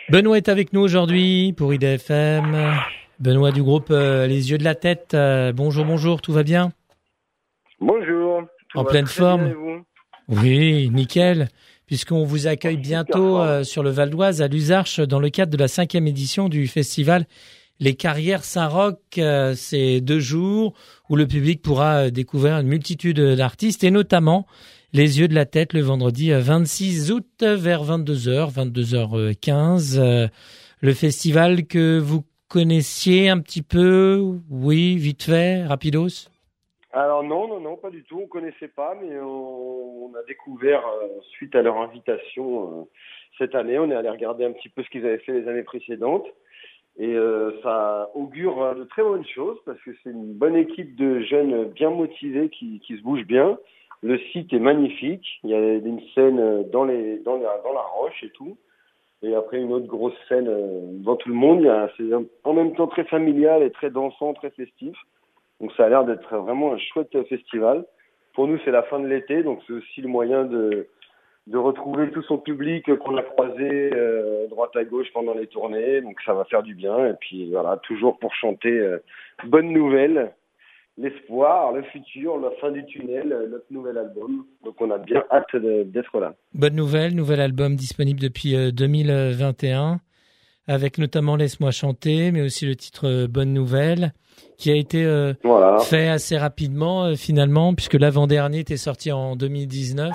Benoît est avec nous aujourd'hui pour IDFM. Benoît du groupe Les Yeux de la Tête. Bonjour, tout va bien? Bonjour. En pleine forme? Bien, et vous? Oui, nickel. Puisqu'on vous accueille bientôt sur le Val d'Oise à Luzarches dans le cadre de la 5e édition du festival Les Carrières Saint-Roch. C'est 2 jours où le public pourra découvrir une multitude d'artistes et notamment Les Yeux de la Tête le vendredi 26 août vers 22h, 22h15. Le festival que vous connaissiez un petit peu, oui, vite fait, rapidos? Alors non, pas du tout. On connaissait pas, mais on a découvert suite à leur invitation cette année. On est allé regarder un petit peu ce qu'ils avaient fait les années précédentes. Et ça augure de très bonnes choses parce que c'est une bonne équipe de jeunes bien motivés qui se bougent bien. Le site est magnifique. Il y a une scène dans la roche et tout. Et après une autre grosse scène devant tout le monde. C'est en même temps très familial et très dansant, très festif. Donc ça a l'air d'être vraiment un chouette festival. Pour nous, c'est la fin de l'été, donc c'est aussi le moyen de retrouver tout son public qu'on a croisé droite à gauche pendant les tournées. Donc ça va faire du bien. Et puis voilà, toujours pour chanter bonne nouvelle, l'espoir, le futur, la fin du tunnel, notre nouvel album. Donc on a bien hâte d'être là. Bonne nouvelle, nouvel album disponible depuis 2021, avec notamment Laisse-moi chanter, mais aussi le titre Bonne nouvelle, qui a été fait assez rapidement finalement, puisque l'avant-dernier était sorti en 2019.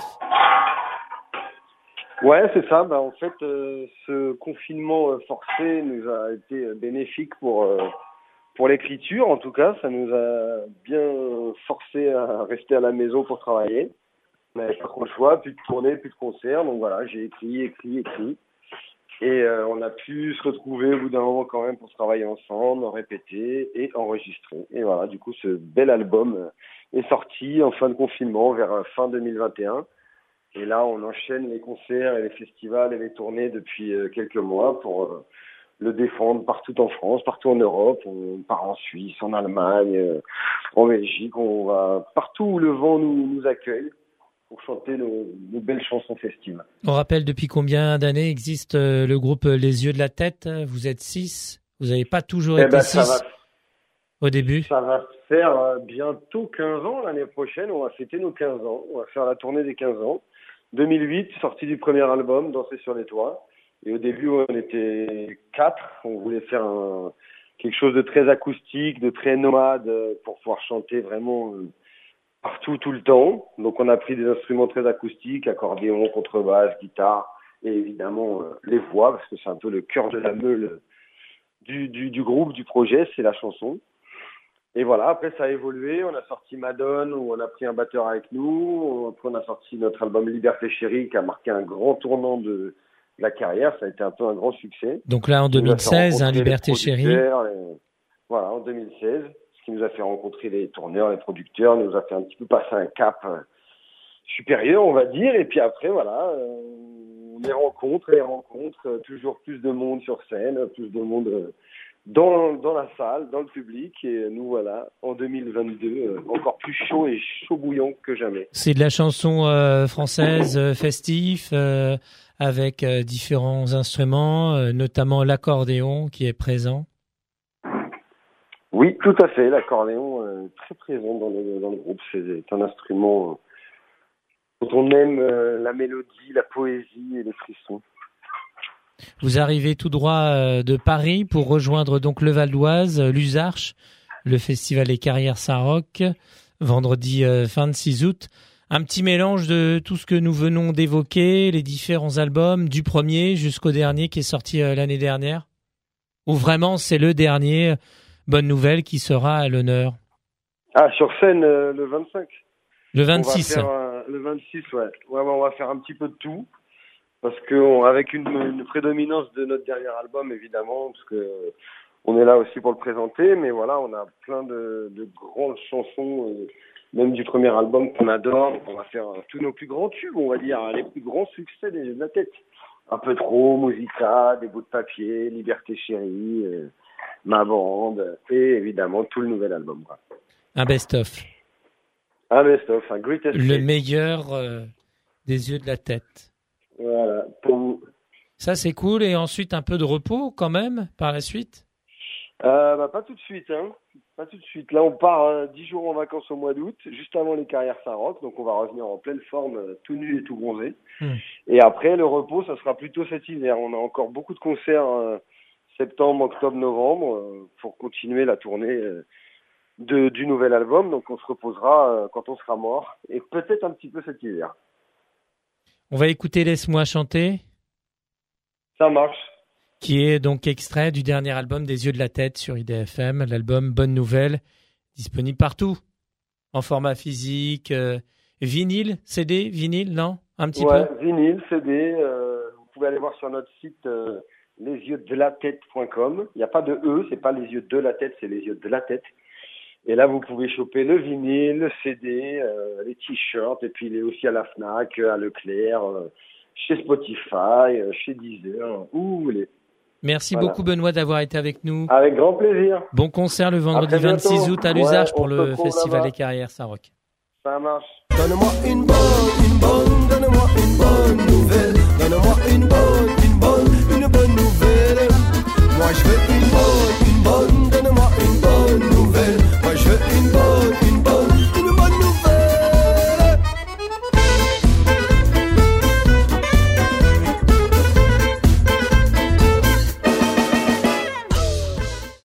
Ouais, c'est ça. En fait, ce confinement forcé nous a été bénéfique pour l'écriture. En tout cas, ça nous a bien forcé à rester à la maison pour travailler. On n'avait pas trop le choix, plus de tournées, plus de concerts. Donc voilà, j'ai écrit. Et on a pu se retrouver au bout d'un moment quand même pour travailler ensemble, répéter et enregistrer. Et voilà, du coup, ce bel album est sorti en fin de confinement, vers fin 2021. Et là, on enchaîne les concerts et les festivals et les tournées depuis quelques mois pour le défendre partout en France, partout en Europe. On part en Suisse, en Allemagne, en Belgique. On va partout où le vent nous accueille pour chanter nos belles chansons festives. On rappelle depuis combien d'années existe le groupe Les Yeux de la Tête? Vous êtes 6. Vous n'avez pas toujours été 6 au début? Ça va faire bientôt 15 ans l'année prochaine. On va fêter nos 15 ans. On va faire la tournée des 15 ans. 2008, sortie du premier album, Danser sur les toits. Et au début, on était 4. On voulait faire quelque chose de très acoustique, de très nomade pour pouvoir chanter vraiment partout, tout le temps. Donc on a pris des instruments très acoustiques, accordéon, contrebasse, guitare et évidemment les voix, parce que c'est un peu le cœur de la meule du groupe, du projet, c'est la chanson. Et voilà, après ça a évolué, on a sorti Madone, où on a pris un batteur avec nous. Après on a sorti notre album Liberté Chérie, qui a marqué un grand tournant de la carrière. Ça a été un peu un grand succès. Donc là en 2016, Liberté Chérie. Voilà, en 2016. Qui nous a fait rencontrer les tourneurs, les producteurs, nous a fait un petit peu passer un cap supérieur, on va dire. Et puis après, voilà, les rencontres, toujours plus de monde sur scène, plus de monde dans la salle, dans le public. Et nous, voilà, en 2022, encore plus chaud et chaud bouillant que jamais. C'est de la chanson française festive, avec différents instruments, notamment l'accordéon qui est présent. Oui, tout à fait. L'accordéon très présent dans le groupe. C'est un instrument dont on aime la mélodie, la poésie et les frissons. Vous arrivez tout droit de Paris pour rejoindre donc le Val d'Oise, Luzarches, le festival Les Carrières Saint-Roch, vendredi 26 août. Un petit mélange de tout ce que nous venons d'évoquer, les différents albums, du premier jusqu'au dernier qui est sorti l'année dernière. Ou vraiment c'est le dernier... Bonne nouvelle qui sera à l'honneur. Ah, sur scène le 25. Le 26. Le 26, ouais. On va faire un petit peu de tout. Parce que avec une prédominance de notre dernier album, évidemment, parce que on est là aussi pour le présenter. Mais voilà, on a plein de grandes chansons, même du premier album qu'on adore. Donc on va faire tous nos plus grands tubes, on va dire, les plus grands succès des Yeux de la Tête. Un peu trop, Musica, Des bouts de papier, Liberté Chérie... Ma bande et évidemment tout le nouvel album. Un best-of. Un greatest. Le meilleur des Yeux de la Tête. Voilà, pour vous. Ça, c'est cool. Et ensuite, un peu de repos quand même par la suite? Pas tout de suite, hein. Pas tout de suite. Là, on part 10 jours en vacances au mois d'août, juste avant les carrières Saint-Roch. Donc, on va revenir en pleine forme, tout nu et tout bronzé. Et après, le repos, ça sera plutôt cet hiver. On a encore beaucoup de concerts septembre, octobre, novembre pour continuer la tournée du nouvel album. Donc, on se reposera quand on sera mort. Et peut-être un petit peu cet hiver. On va écouter Laisse-moi chanter. Ça marche. Qui est donc extrait du dernier album des Yeux de la Tête sur IDFM, l'album Bonne Nouvelle, disponible partout, en format physique, vinyle, CD, vinyle, non? Un petit peu? Vinyle, CD, vous pouvez aller voir sur notre site lesyeuxdelatête.com. Il n'y a pas de E, c'est pas les yeux de la tête, c'est les yeux de la tête. Et là, vous pouvez choper le vinyle, le CD, les t-shirts, et puis il est aussi à la Fnac, à Leclerc, chez Spotify, chez Deezer, où vous voulez. Merci beaucoup Benoît d'avoir été avec nous. Avec grand plaisir. Bon concert le vendredi 26 août à l'Usage pour le Festival des Carrières Saint-Roch. Ça marche. Donne-moi une bonne, donne-moi une bonne nouvelle, donne-moi une bonne.